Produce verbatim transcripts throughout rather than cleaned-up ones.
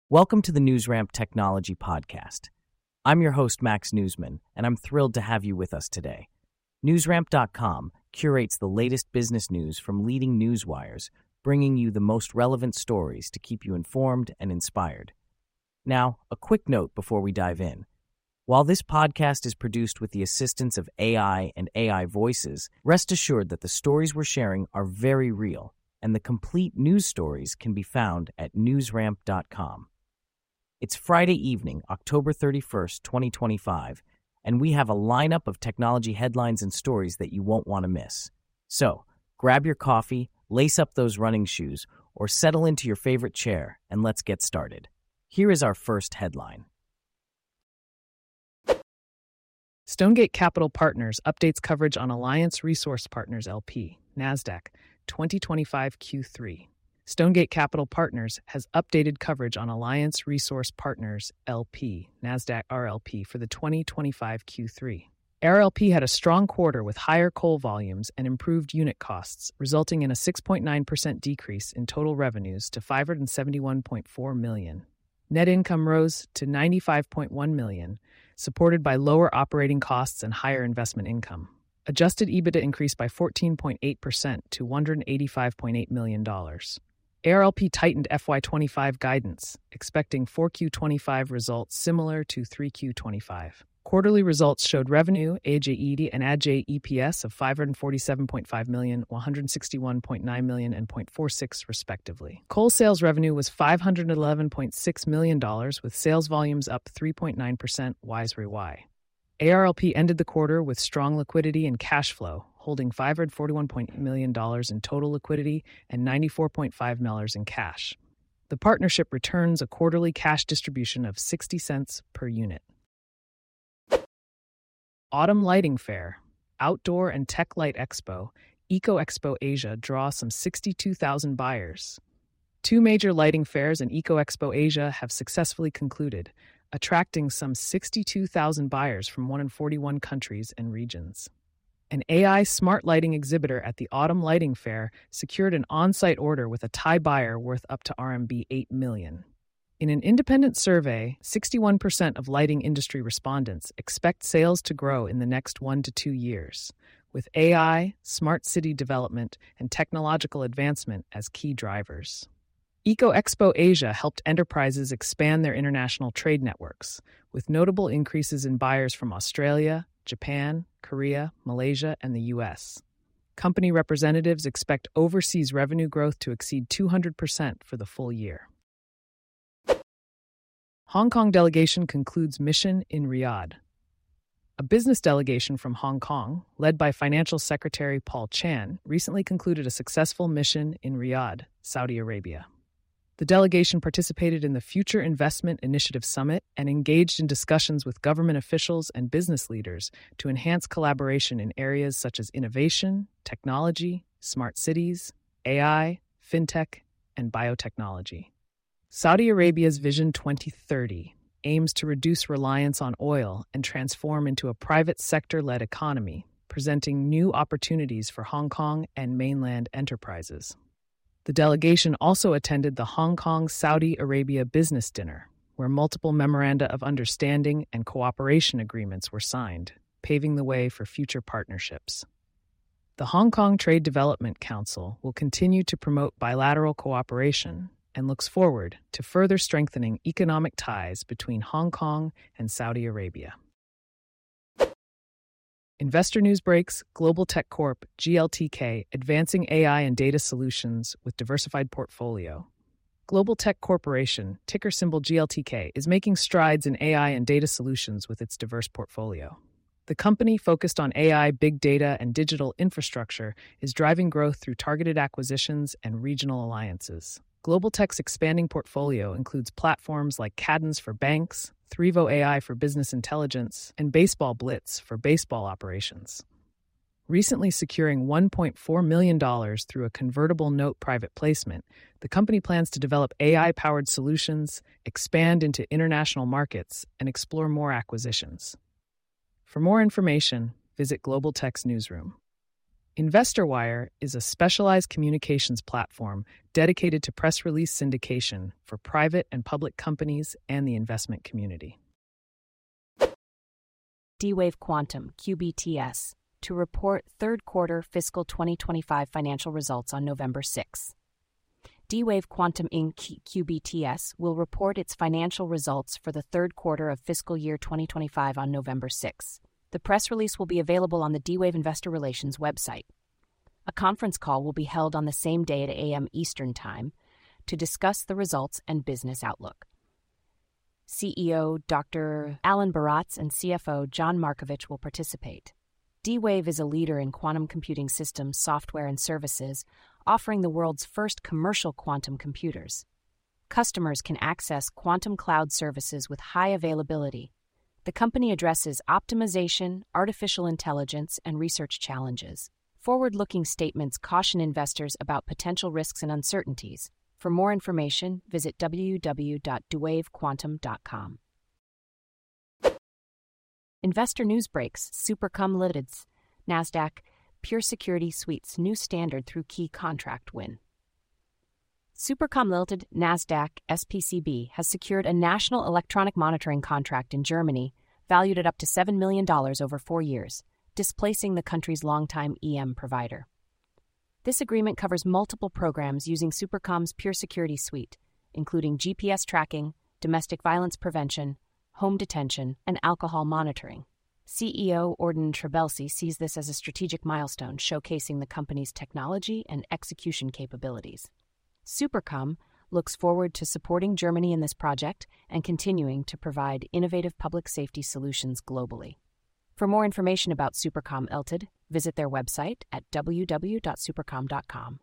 Welcome to the NewsRamp Technology Podcast. I'm your host, Max Newsman, and I'm thrilled to have you with us today. NewsRamp dot com curates the latest business news from leading news wires, bringing you the most relevant stories to keep you informed and inspired. Now, a quick note before we dive in. While this podcast is produced with the assistance of A I and A I voices, rest assured that the stories we're sharing are very real, and the complete news stories can be found at NewsRamp dot com. It's Friday evening, October thirty-first, twenty twenty-five, and we have a lineup of technology headlines and stories that you won't want to miss. So, grab your coffee, lace up those running shoes, or settle into your favorite chair, and let's get started. Here is our first headline. Stonegate Capital Partners updates coverage on Alliance Resource Partners L P, NASDAQ, twenty twenty-five Q three. Stonegate Capital Partners has updated coverage on Alliance Resource Partners L P, NASDAQ R L P, for the twenty twenty-five Q three. R L P had a strong quarter with higher coal volumes and improved unit costs, resulting in a six point nine percent decrease in total revenues to five hundred seventy-one point four million dollars. Net income rose to ninety-five point one million dollars, supported by lower operating costs and higher investment income. Adjusted EBITDA increased by fourteen point eight percent to one hundred eighty-five point eight million dollars. R L P tightened F Y twenty-five guidance, expecting four Q twenty-five results similar to three Q twenty-five. Quarterly results showed revenue, A J E D, and A J E P S of five hundred forty-seven point five million dollars, one hundred sixty-one point nine million dollars, and zero point four six respectively. Coal sales revenue was five hundred eleven point six million dollars, with sales volumes up three point nine percent Y S R Y. A R L P ended the quarter with strong liquidity and cash flow, holding five hundred forty-one million dollars in total liquidity and ninety-four point five million dollars in cash. The partnership returns a quarterly cash distribution of sixty cents per unit. Autumn Lighting Fair, Outdoor and Tech Light Expo, Eco Expo Asia draw some sixty-two thousand buyers. Two major lighting fairs in Eco Expo Asia have successfully concluded, attracting some sixty-two thousand buyers from one hundred forty-one countries and regions. An A I smart lighting exhibitor at the Autumn Lighting Fair secured an on-site order with a Thai buyer worth up to R M B eight million dollars. In an independent survey, sixty-one percent of lighting industry respondents expect sales to grow in the next one to two years, with A I, smart city development, and technological advancement as key drivers. Eco Expo Asia helped enterprises expand their international trade networks, with notable increases in buyers from Australia, Japan, Korea, Malaysia, and the U S. Company representatives expect overseas revenue growth to exceed two hundred percent for the full year. Hong Kong delegation concludes mission in Riyadh. A business delegation from Hong Kong, led by Financial Secretary Paul Chan, recently concluded a successful mission in Riyadh, Saudi Arabia. The delegation participated in the Future Investment Initiative Summit and engaged in discussions with government officials and business leaders to enhance collaboration in areas such as innovation, technology, smart cities, A I, fintech, and biotechnology. Saudi Arabia's Vision twenty thirty aims to reduce reliance on oil and transform into a private sector-led economy, presenting new opportunities for Hong Kong and mainland enterprises. The delegation also attended the Hong Kong-Saudi Arabia Business Dinner, where multiple memoranda of understanding and cooperation agreements were signed, paving the way for future partnerships. The Hong Kong Trade Development Council will continue to promote bilateral cooperation and looks forward to further strengthening economic ties between Hong Kong and Saudi Arabia. Investor News Breaks, Global Tech Corp, G L T K, advancing A I and data solutions with diversified portfolio. Global Tech Corporation, ticker symbol G L T K, is making strides in A I and data solutions with its diverse portfolio. The company, focused on A I, big data, and digital infrastructure, is driving growth through targeted acquisitions and regional alliances. Global Tech's expanding portfolio includes platforms like Cadence for banks, Threvo A I for business intelligence, and Baseball Blitz for baseball operations. Recently securing one point four million dollars through a convertible note private placement, the company plans to develop A I-powered solutions, expand into international markets, and explore more acquisitions. For more information, visit Global Tech's newsroom. InvestorWire is a specialized communications platform dedicated to press release syndication for private and public companies and the investment community. D-Wave Quantum, Q B T S, to report third quarter fiscal twenty twenty-five financial results on November sixth. D-Wave Quantum Incorporated. Q B T S will report its financial results for the third quarter of fiscal year twenty twenty-five on November sixth. The press release will be available on the D-Wave Investor Relations website. A conference call will be held on the same day at eight a.m. Eastern Time to discuss the results and business outlook. C E O Doctor Alan Baratz and C F O John Markovich will participate. D-Wave is a leader in quantum computing systems, software, and services, offering the world's first commercial quantum computers. Customers can access quantum cloud services with high availability. The company addresses optimization, artificial intelligence, and research challenges. Forward-looking statements caution investors about potential risks and uncertainties. For more information, visit w w w dot d wave quantum dot com. Investor news breaks. Supercom Limited's NASDAQ Pure Security Suite's new standard through key contract win. Supercom Limited, NASDAQ S P C B, has secured a national electronic monitoring contract in Germany valued at up to seven million dollars over four years, displacing the country's longtime E M provider. This agreement covers multiple programs using Supercom's Pure Security Suite, including G P S tracking, domestic violence prevention, home detention, and alcohol monitoring. C E O Orden Trebelsi sees this as a strategic milestone showcasing the company's technology and execution capabilities. Supercom looks forward to supporting Germany in this project and continuing to provide innovative public safety solutions globally. For more information about Supercom Limited, visit their website at w w w dot supercom dot com.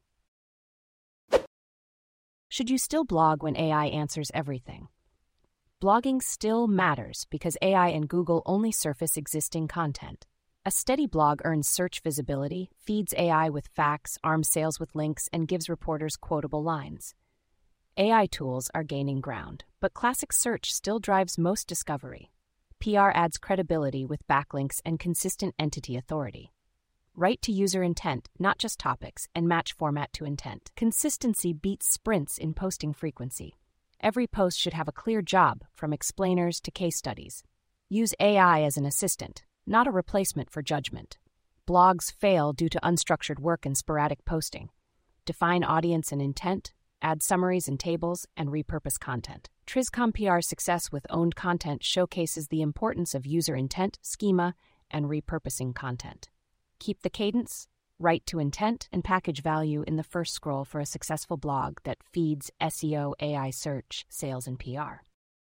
Should you still blog when A I answers everything? Blogging still matters because A I and Google only surface existing content. A steady blog earns search visibility, feeds A I with facts, arms sales with links, and gives reporters quotable lines. A I tools are gaining ground, but classic search still drives most discovery. P R adds credibility with backlinks and consistent entity authority. Write to user intent, not just topics, and match format to intent. Consistency beats sprints in posting frequency. Every post should have a clear job, from explainers to case studies. Use A I as an assistant, not a replacement for judgment. Blogs fail due to unstructured work and sporadic posting. Define audience and intent, add summaries and tables, and repurpose content. Trizcom P R's success with owned content showcases the importance of user intent, schema, and repurposing content. Keep the cadence, write to intent, and package value in the first scroll for a successful blog that feeds S E O, A I search, sales, and P R.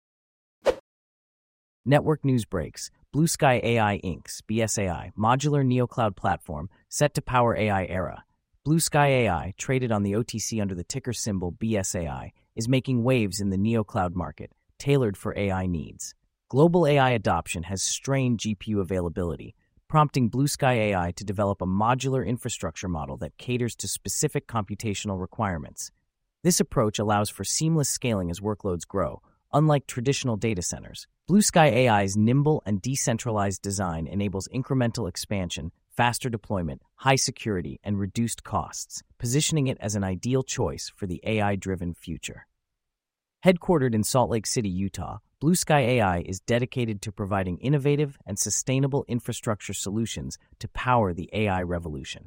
Network news breaks. Blue Sky A I Incorporated's B S A I modular neocloud platform set to power A I era. Blue Sky A I, traded on the O T C under the ticker symbol B S A I, is making waves in the neocloud market, tailored for A I needs. Global A I adoption has strained G P U availability, prompting Blue Sky A I to develop a modular infrastructure model that caters to specific computational requirements. This approach allows for seamless scaling as workloads grow, unlike traditional data centers. Blue Sky A I's nimble and decentralized design enables incremental expansion, faster deployment, high security, and reduced costs, positioning it as an ideal choice for the A I-driven future. Headquartered in Salt Lake City, Utah, Blue Sky A I is dedicated to providing innovative and sustainable infrastructure solutions to power the A I revolution.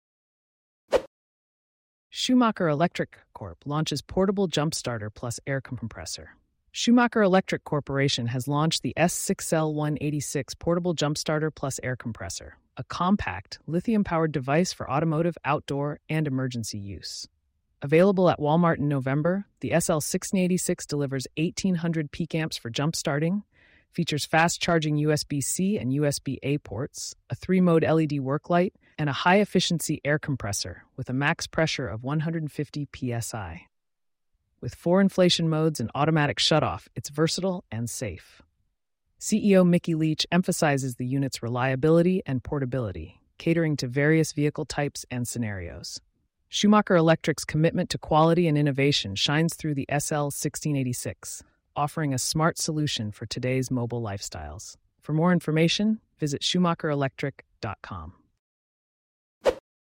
Schumacher Electric Corp launches portable jumpstarter plus air compressor. Schumacher Electric Corporation has launched the S six L one eighty-six portable jumpstarter plus air compressor, a compact, lithium-powered device for automotive, outdoor, and emergency use. Available at Walmart in November, the S L six eighty-six delivers eighteen hundred peak amps for jump-starting, features fast-charging U S B C and U S B A ports, a three-mode L E D work light, and a high-efficiency air compressor with a max pressure of one hundred fifty P S I. With four inflation modes and automatic shutoff, it's versatile and safe. C E O Mickey Leach emphasizes the unit's reliability and portability, catering to various vehicle types and scenarios. Schumacher Electric's commitment to quality and innovation shines through the S L sixteen eighty-six, offering a smart solution for today's mobile lifestyles. For more information, visit schumacher electric dot com.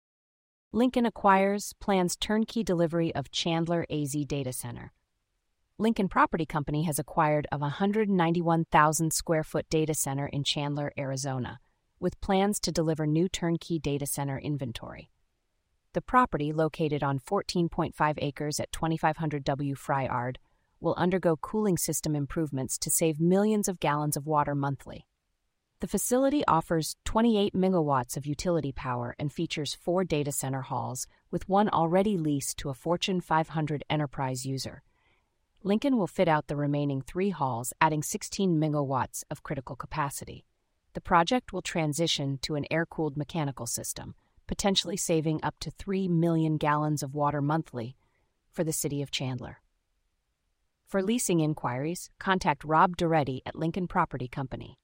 Lincoln acquires, plans turnkey delivery of Chandler A Z Data Center. Lincoln Property Company has acquired a one hundred ninety-one thousand square foot data center in Chandler, Arizona, with plans to deliver new turnkey data center inventory. The property, located on fourteen point five acres at twenty-five hundred W Fryard, will undergo cooling system improvements to save millions of gallons of water monthly. The facility offers twenty-eight megawatts of utility power and features four data center halls, with one already leased to a Fortune five hundred enterprise user. Lincoln will fit out the remaining three halls, adding sixteen megawatts of critical capacity. The project will transition to an air-cooled mechanical system, potentially saving up to three million gallons of water monthly for the city of Chandler. For leasing inquiries, contact Rob Doretti at Lincoln Property Company.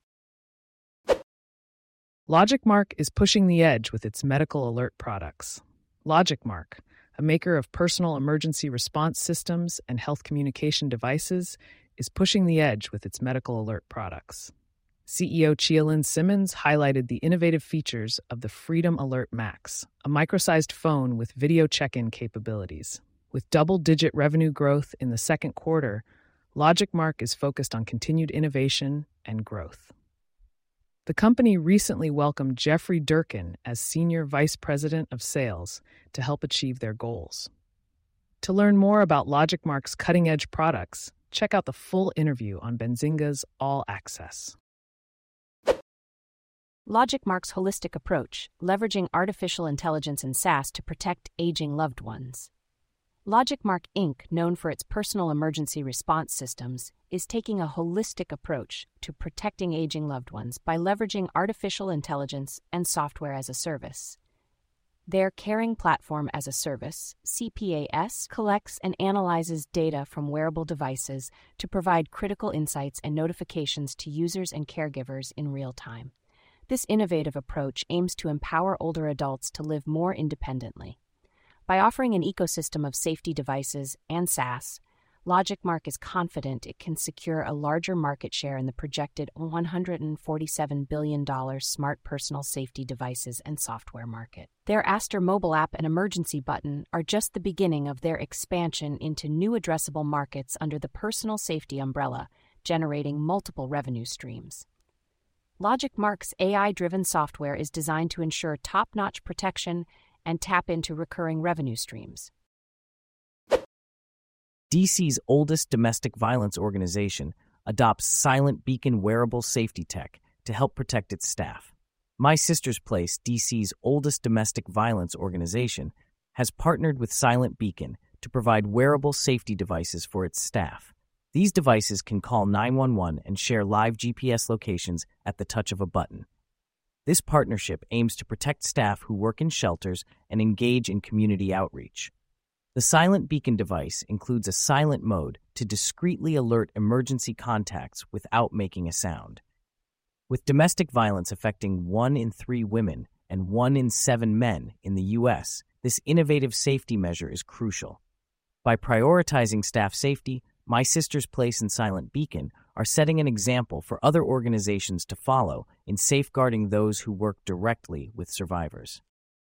LogicMark is pushing the edge with its medical alert products. LogicMark, a maker of personal emergency response systems and health communication devices, is pushing the edge with its medical alert products. C E O Chia-Lin Simmons highlighted the innovative features of the Freedom Alert Max, a micro-sized phone with video check-in capabilities. With double-digit revenue growth in the second quarter, LogicMark is focused on continued innovation and growth. The company recently welcomed Jeffrey Durkin as Senior Vice President of Sales to help achieve their goals. To learn more about LogicMark's cutting-edge products, check out the full interview on Benzinga's All Access. LogicMark's holistic approach, leveraging artificial intelligence and SaaS to protect aging loved ones. LogicMark Incorporated, known for its personal emergency response systems, is taking a holistic approach to protecting aging loved ones by leveraging artificial intelligence and software as a service. Their Caring Platform as a Service, C P A S, collects and analyzes data from wearable devices to provide critical insights and notifications to users and caregivers in real time. This innovative approach aims to empower older adults to live more independently. By offering an ecosystem of safety devices and SaaS, LogicMark is confident it can secure a larger market share in the projected one hundred forty-seven billion dollars smart personal safety devices and software market. Their Aster mobile app and emergency button are just the beginning of their expansion into new addressable markets under the personal safety umbrella, generating multiple revenue streams. LogicMark's A I-driven software is designed to ensure top-notch protection and tap into recurring revenue streams. D C's oldest domestic violence organization adopts Silent Beacon wearable safety tech to help protect its staff. My Sister's Place, D C's oldest domestic violence organization, has partnered with Silent Beacon to provide wearable safety devices for its staff. These devices can call nine one one and share live G P S locations at the touch of a button. This partnership aims to protect staff who work in shelters and engage in community outreach. The Silent Beacon device includes a silent mode to discreetly alert emergency contacts without making a sound. With domestic violence affecting one in three women and one in seven men in the U S, this innovative safety measure is crucial. By prioritizing staff safety, My Sister's Place and Silent Beacon are setting an example for other organizations to follow in safeguarding those who work directly with survivors.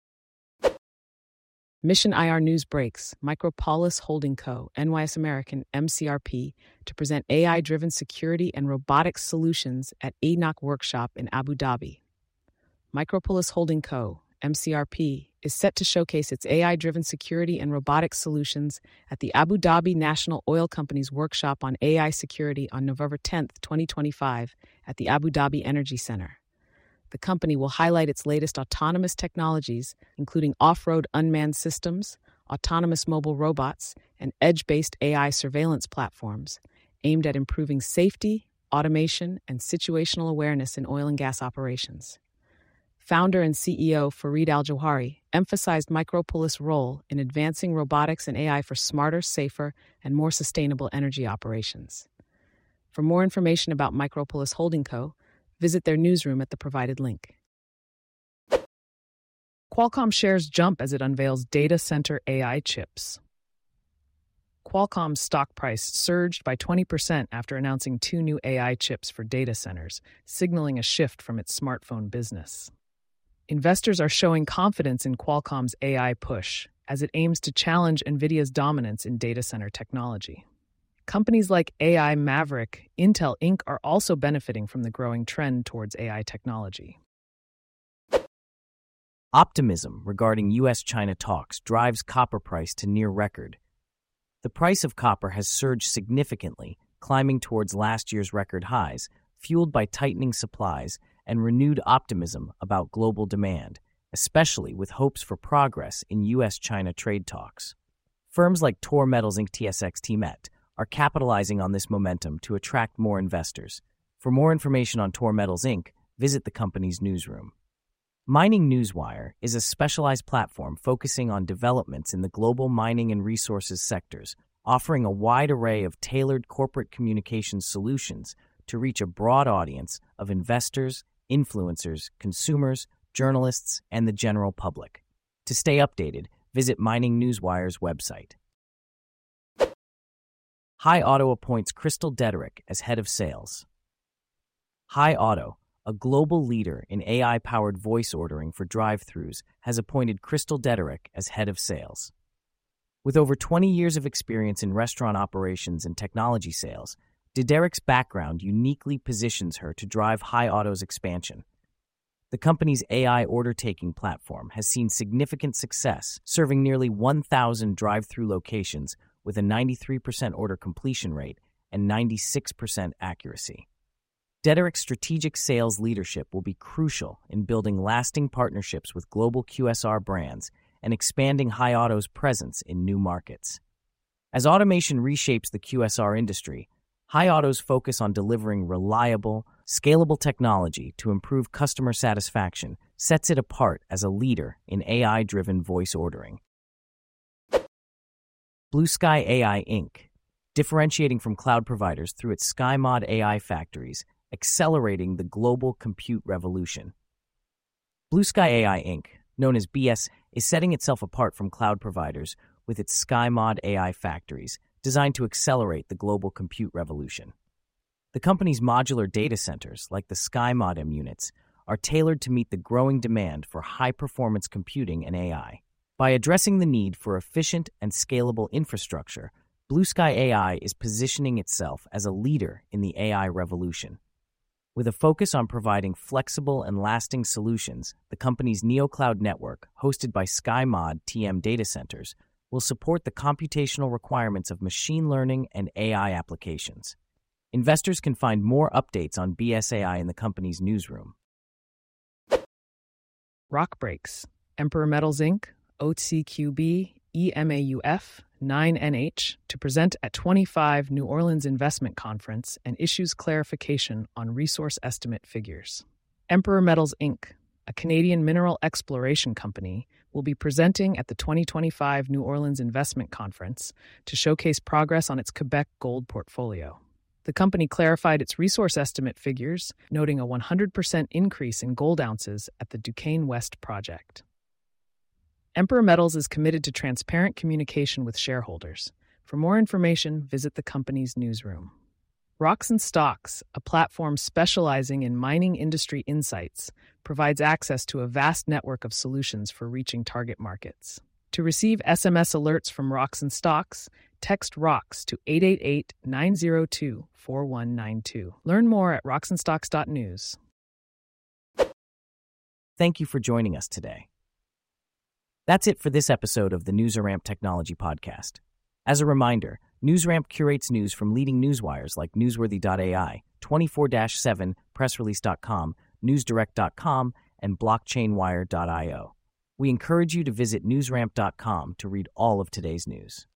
Mission I R News breaks Micropolis Holding Co., N Y S American, M C R P, to present A I-driven security and robotics solutions at A N O C Workshop in Abu Dhabi. Micropolis Holding Co., M C R P, is set to showcase its A I-driven security and robotics solutions at the Abu Dhabi National Oil Company's workshop on A I security on November tenth, twenty twenty-five, at the Abu Dhabi Energy Center. The company will highlight its latest autonomous technologies, including off-road unmanned systems, autonomous mobile robots, and edge-based A I surveillance platforms, aimed at improving safety, automation, and situational awareness in oil and gas operations. Founder and C E O Fareed Al-Jawhari emphasized Micropolis' role in advancing robotics and A I for smarter, safer, and more sustainable energy operations. For more information about Micropolis Holding Co., visit their newsroom at the provided link. Qualcomm shares jump as it unveils data center A I chips. Qualcomm's stock price surged by twenty percent after announcing two new A I chips for data centers, signaling a shift from its smartphone business. Investors are showing confidence in Qualcomm's A I push as it aims to challenge NVIDIA's dominance in data center technology. Companies like A I Maverick, Intel Incorporated are also benefiting from the growing trend towards A I technology. Optimism regarding U S China talks drives copper price to near record. The price of copper has surged significantly, climbing towards last year's record highs, fueled by tightening supplies and renewed optimism about global demand, especially with hopes for progress in U S China trade talks. Firms like Tor Metals Incorporated T S X T M E T are capitalizing on this momentum to attract more investors. For more information on Tor Metals Incorporated, visit the company's newsroom. Mining Newswire is a specialized platform focusing on developments in the global mining and resources sectors, offering a wide array of tailored corporate communications solutions to reach a broad audience of investors, influencers, consumers, journalists, and the general public. To stay updated, visit Mining Newswire's website. Hi Auto appoints Crystal Dederick as head of sales. Hi Auto, a global leader in A I-powered voice ordering for drive-thrus, has appointed Crystal Dederick as head of sales. With over twenty years of experience in restaurant operations and technology sales, Dederick's background uniquely positions her to drive Hi Auto's expansion. The company's A I order-taking platform has seen significant success, serving nearly one thousand drive-thru locations with a ninety-three percent order completion rate and ninety-six percent accuracy. Dederick's strategic sales leadership will be crucial in building lasting partnerships with global Q S R brands and expanding Hi Auto's presence in new markets. As automation reshapes the Q S R industry, Hi Auto's focus on delivering reliable, scalable technology to improve customer satisfaction sets it apart as a leader in A I-driven voice ordering. Blue Sky A I Incorporated, differentiating from cloud providers through its SkyMod A I factories, accelerating the global compute revolution. Blue Sky A I Incorporated, known as B S, is setting itself apart from cloud providers with its SkyMod A I factories, designed to accelerate the global compute revolution. The company's modular data centers, like the SkyMod units, are tailored to meet the growing demand for high-performance computing and A I. By addressing the need for efficient and scalable infrastructure, Blue Sky A I is positioning itself as a leader in the A I revolution. With a focus on providing flexible and lasting solutions, the company's NeoCloud network, hosted by SkyMod T M data centers, will support the computational requirements of machine learning and A I applications. Investors can find more updates on B S A I in the company's newsroom. Rock breaks. Emperor Metals Incorporated, O C Q B, E M A U F, nine N H to present at twenty-five New Orleans Investment Conference and issues clarification on resource estimate figures. Emperor Metals Incorporated, a Canadian mineral exploration company, will be presenting at the twenty twenty-five New Orleans Investment Conference to showcase progress on its Quebec gold portfolio. The company clarified its resource estimate figures, noting a one hundred percent increase in gold ounces at the Duquesne West project. Emperor Metals is committed to transparent communication with shareholders. For more information, visit the company's newsroom. Rocks and Stocks, a platform specializing in mining industry insights, provides access to a vast network of solutions for reaching target markets. To receive S M S alerts from Rocks and Stocks, text ROCKS to eight eight eight, nine zero two, four one nine two. Learn more at rocks and stocks dot news. Thank you for joining us today. That's it for this episode of the NewsRamp Technology Podcast. As a reminder, NewsRamp curates news from leading newswires like newsworthy dot A I, twenty-four seven, press release dot com, news direct dot com, and blockchain wire dot io. We encourage you to visit newsramp dot com to read all of today's news.